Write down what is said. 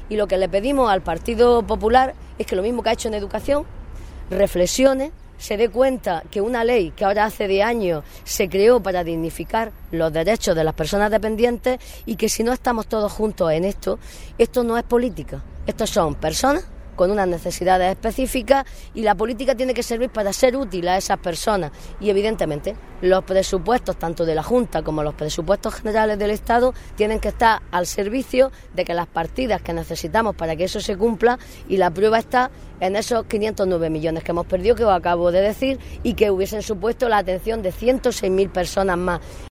Y lo que le pedimos al Partido Popular es que lo mismo que ha hecho en educación, reflexione, se dé cuenta que una ley que ahora hace 10 años se creó para dignificar los derechos de las personas dependientes y que si no estamos todos juntos en esto no es política, estos son personas con unas necesidades específicas y la política tiene que servir para ser útil a esas personas y evidentemente los presupuestos tanto de la Junta como los presupuestos generales del Estado tienen que estar al servicio de que las partidas que necesitamos para que eso se cumpla y la prueba está en esos 509 millones que hemos perdido que os acabo de decir y que hubiesen supuesto la atención de 106.000 personas más.